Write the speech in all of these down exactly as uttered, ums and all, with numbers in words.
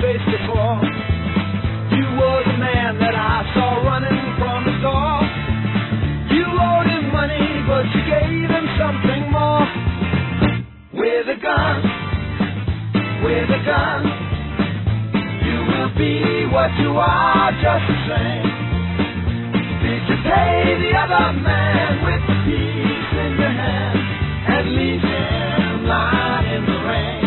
face before. You were the man that I saw running from the door. You owed him money, but you gave him something more. With a gun, with a gun, you will be what you are just the same. Did you pay the other man with the piece in your hand and leave him lying in the rain?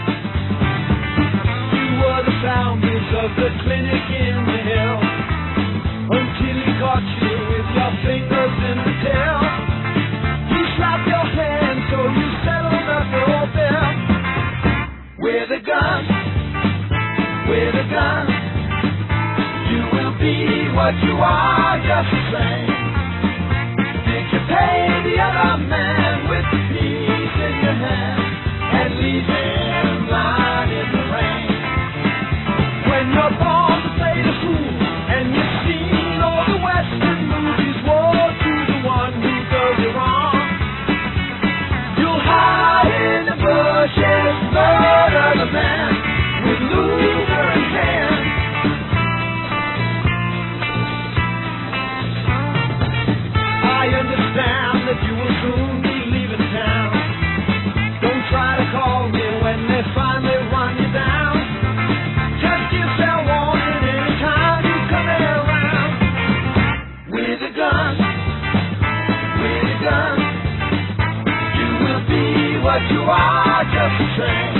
You were the sounders of the clinic in the hill until he caught you with your fingers in the till. He slapped your hand so you settled up your bill. With a gun, with a gun, you will be what you are just the same. Did you pay the other man with the piece in your hand and leave him lying in the rain? When you're born to play the fool and you've seen all the western movies, woe to the one who does you wrong. You'll hide in the bushes, murder the man with Luger in hand. I understand that you will soon be leaving town. Don't try to call me when they finally run you down. Just give fair warning anytime you come around. With a gun, with a gun, you will be what you are just the same.